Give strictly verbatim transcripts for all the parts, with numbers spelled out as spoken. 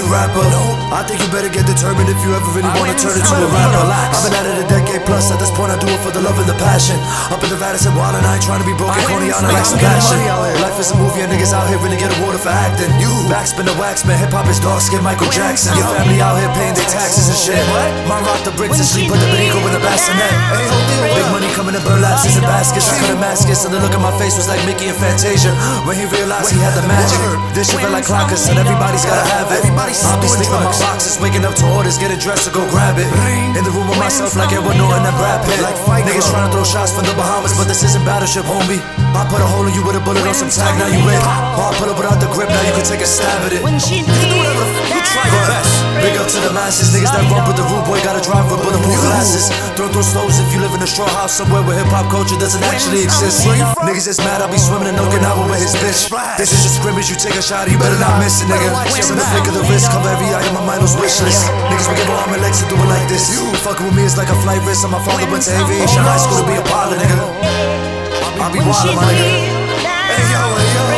a rapper. I think you better get determined if you ever really wanna turn into a rapper. I've been at it a decade plus, at this point I do it for the love and the passion. Up in the Radisson wild and I ain't trying to be broken, Coneyana like Sebastian. Life is a movie and niggas out here really get awarded for acting. You backspin the wax, man, hip hop is dark skin Michael Jackson. Your family out here paying their taxes and shit. Mine rock the bricks and sleep with the Benico with the bassinet. Big money coming in burlaps and baskets. I cut Damascus and the look on my face was like Mickey and Fantasia when he realized he had the magic. This shit felt like clockers and everybody's gotta have it. I'll be sleeping my boxes, waking up to orders, getting dressed to go grab it. In the room with myself like Edward Norton and Brad Pitt. Niggas trying to throw shots from the Bahamas, but this isn't Battleship, homie. I put a hole in you with a bullet on some tag, now you in. Or I pull up without the grip, now you can take a stab at it. You can do whatever the fuck you try your best. Big up to the masses, niggas that run with the rude boy gotta drive with bulletproof glasses. Throw through stoves if you live in a straw house somewhere where hip hop culture doesn't actually exist. Niggas is mad, I'll be swimming in Okinawa with his bitch. This is a scrimmage, you take a shot, you better not miss it, nigga. Some of the flick of the wrist, cover every item on my mind's wish list. Niggas will give arm and legs to do it like this. You fucking with me is like a flight risk, and my father went to aviation high school to be a pilot, nigga. I'll be wildin', my nigga. Hey yo, hey yo.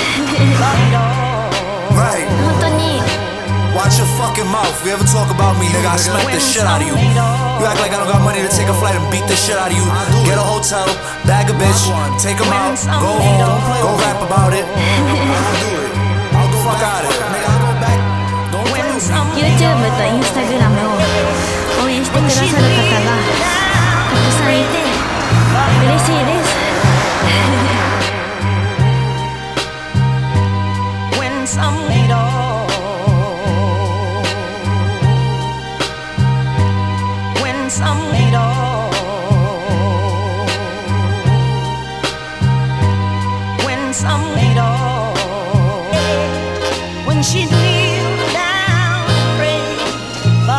Right. Watch your fucking mouth. If you ever talk about me, nigga, I smack the shit out of you. You act like I don't got money to take a flight and beat the shit out of you. Get a hotel, bag a bitch, take him out, go home, go rap about it. I'll do it. I'll the fuck out of here. Nigga, I'll go back. Don't play with me. YouTube と Instagram を応援してくださる方がたくさんいて嬉しいです。 When some need all, when some need all, when some need all, when she